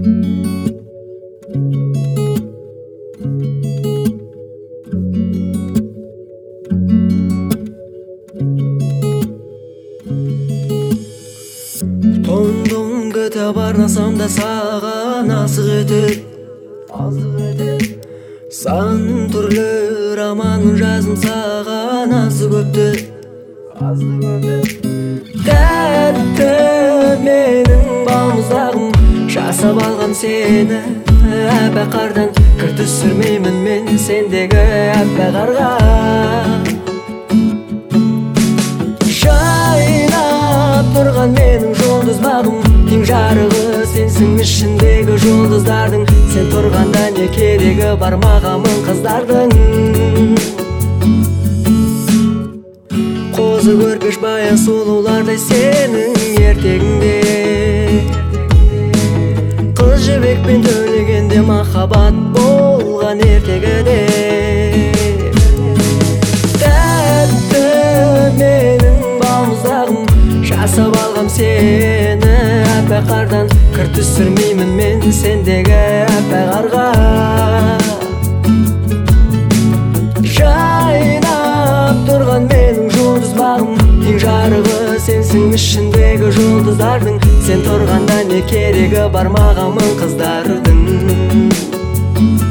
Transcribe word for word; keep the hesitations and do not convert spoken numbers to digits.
Тоңдоң кете барнасам да саған асық етет Сан түрлі романын жазым саған азы көпті Тәтті менің балмұздағым жасап алғам сені Әппақ қардан кір түсірмеймін мен сендегі әппақ қарға Жайнап тұрған менің жұлдыз бағым Ең жарығы сенсің ішіндегі жұлдыздардың Сен тұрғанда не керегі бар мағамын қыздардың Қозы көрпеш баян сұлулардай сенің ертегіңде Қыз жібекпен төлегенде махаббат болған ертегіде Тәтті менің балмұздағым жасап алғам сені әппақ қардан кір түсірмеймін мен сендегі әппақ қарға Жайнап тұрған менің жұлдыз бағым Ең жарығы сенсің ішіндегі жұлдыздардың Сен тұрғанда не керегі бар мағамын қыздардың